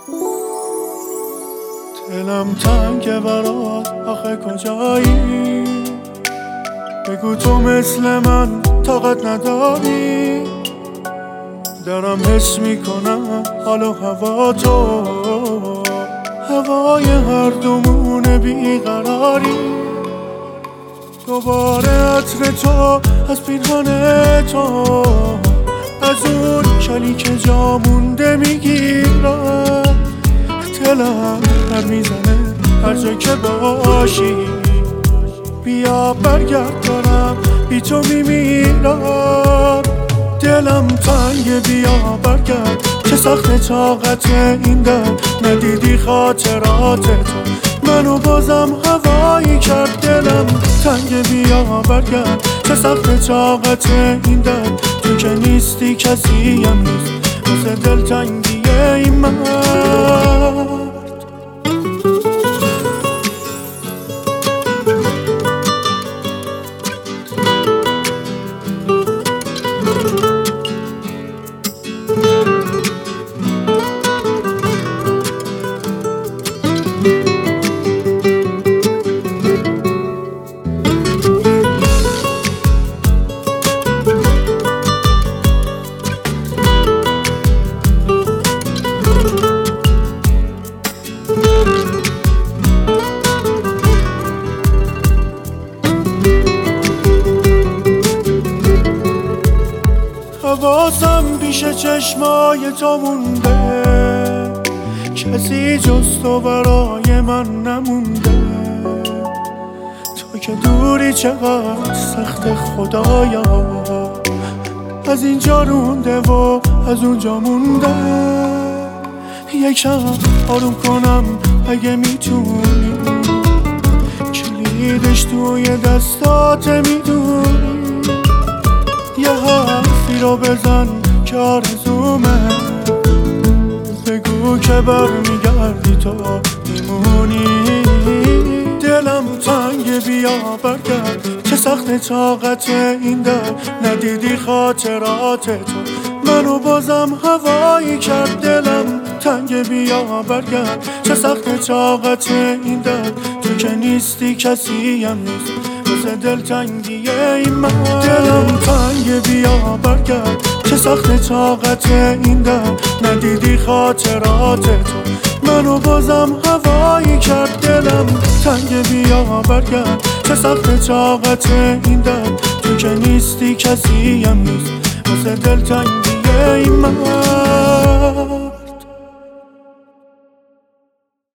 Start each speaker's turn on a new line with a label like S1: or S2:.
S1: دلم تنگه برات، آخه کجایی؟ بگو تو مثل من طاقت نداری. دارم حس میکنم حال و هوا تو، هوای هر دومون بیقراری. دوباره عطر تو از پیرهن تو، از اون کلی که جا مونده میگیرم. دلم پر میزنه هر جا که باشی. بیا برگرد، دارم بی تو میمیرم. دلم تنگه، بیا برگرد، چه سخت طاقت این دل. ندیدی خاطرات تو منو بازم هوایی کرد. دلم تنگه، بیا برگرد، چه سخت طاقت این دل. تو که نیستی کسی هم نیست واسه دل تنگیه این مرد. حواسم پیش چشمای تو مونده، کسی جز تو برای من نمونده. تو که دوری چقدر سخت خدایا، از اینجا رونده و از اونجا مونده. یکم آروم کنم اگه میتونی، کلیدش توی دستات میدونی. یه حرفی رو بزن که آرزومه، بگو که برمیگردی تو میمونی. دلم تنگه، بیا برگرد، چه سخت طاقت این دل. ندیدی خاطرات تو منو بازم هوایی کرد. دلم تنگه، بیا برگرد، چه سخت طاقت این دل. تو که نیستی کسی هم نیست واسه دل تنگیه این من. دلم تنگه، بیا برگرد، چه سخت طاقت این دل. ندیدی خاطرات تو منو بازم هوایی کرد. دلم تنگه، بیا برگرد، چه سخت طاقت این دل. تو که نیستی کسی هم نیست واسه دل تنگیه این من.